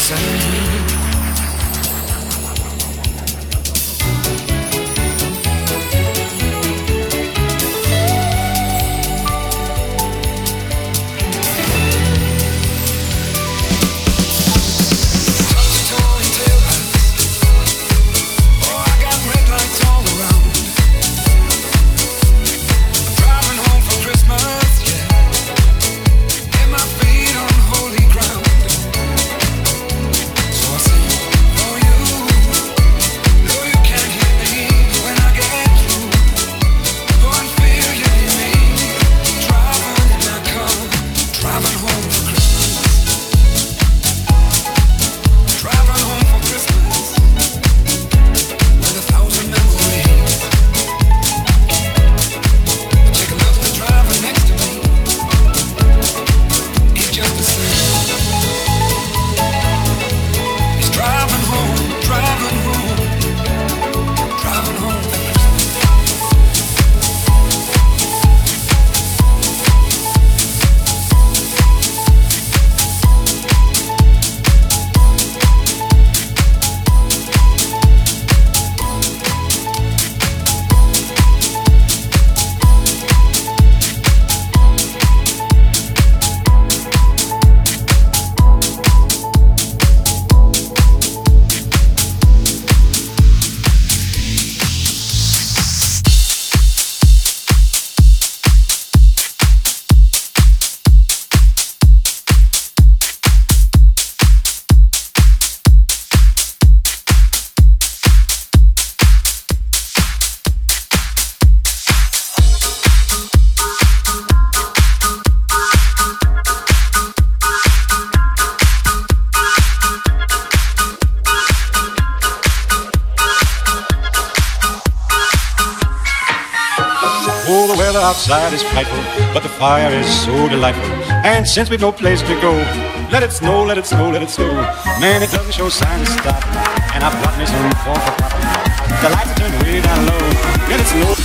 Outside is frightful, but the fire is so delightful. And since we've no place to go, let it snow, let it snow, let it snow. Man, it doesn't show signs of stop. And I've got me some corn for pop. The lights are turned way down low. Let it snow.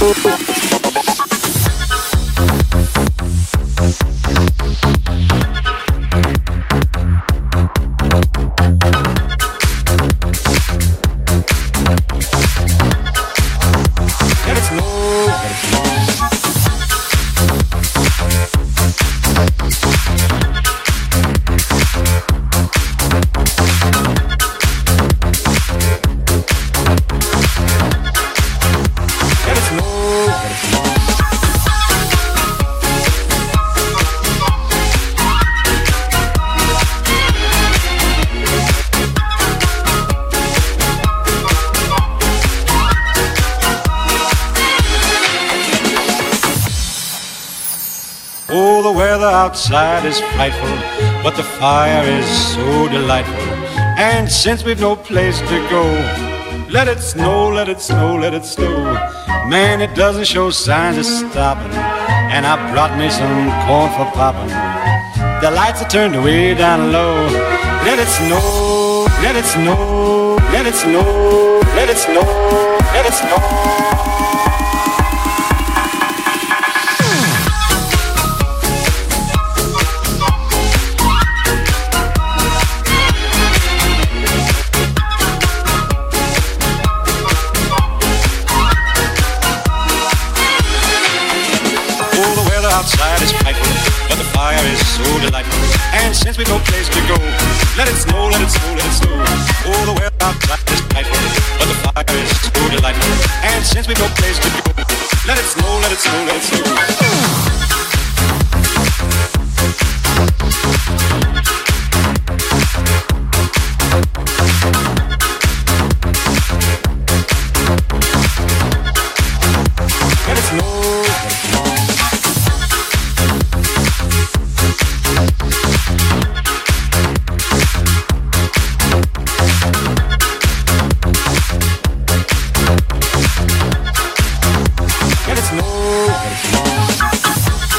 Let it snow, let it snow. Oh, the weather outside is frightful, but the fire is so delightful. And since we've no place to go, let it snow, let it snow, let it snow. Man, it doesn't show signs of stopping. And I brought me some corn for popping. The lights are turned way down low. Let it snow, let it snow, let it snow, let it snow, let it snow. Outside is frightful, but the fire is so delightful. And since we've no place to go, let it snow, let it snow, let it snow. Oh, the weather outside is frightful, but the fire is so delightful. And since we've no place to go, let it snow, let it snow, let it snow. Let it snow, let it snow.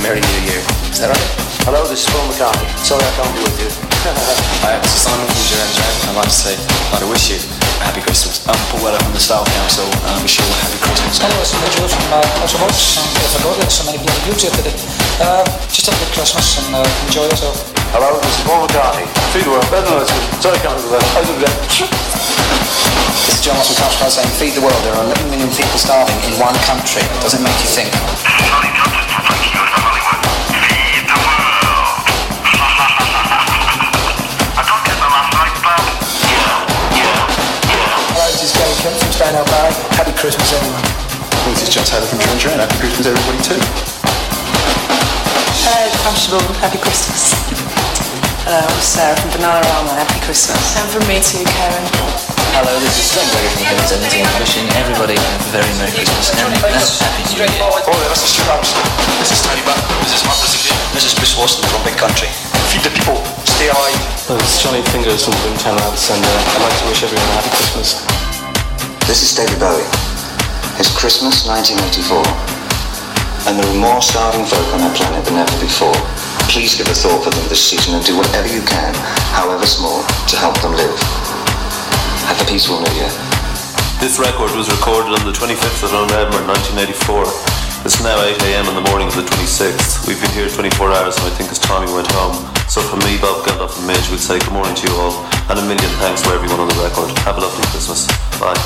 Merry New Year. Is that right? Hello, this is Paul McCartney. Sorry I can't be with you. Hi, this is Simon from Duran Duran. I'd like to say, I'd wish you a happy Christmas. I'm Paul Weller from the Style Council, and I wish you all a happy Christmas. Hello, it's Joe from Ultravox, and if I got it, so many bloody groups yesterday. Just have a good Christmas and enjoy yourself. Hello, this is Paul McCartney. Feed the world. Sorry I can't be with you. This is John Ross from Touchpad saying, feed the world. There are 11 million people starving in one country. Does it make you think? From Spain out back. Happy Christmas, everyone. This is John Taylor from Duran Duran. Happy Christmas, everybody, too. Hello, Comfortable. Happy Christmas. Hello, I'm Sarah from Banana Rama. Happy Christmas. And from me too, Karen. Hello, this is Sven Berger from Kevin 17, wishing everybody a very Merry Christmas and a Happy New Year. Oh, this is Stuart Robinson. This is Tony Butt. This is Martha Ziggy. This is Chris Watson from Big Country. Feed the people. Stay alive. This is Johnny Fingers from Boomtown Lads, and I'd like to wish everyone a happy Christmas. This is David Bowie. It's Christmas 1984, and there are more starving folk on our planet than ever before. Please give a thought for them this season and do whatever you can, however small, to help them live. Have a peaceful New Year. This record was recorded on the 25th of November 1984. It's now 8 a.m. in the morning of the 26th. We've been here 24 hours and I think as Tommy went home. So from me, Bob Geldof and Midge, we'd say good morning to you all and a million thanks to everyone on the record. Have a lovely Christmas. Bye.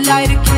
light a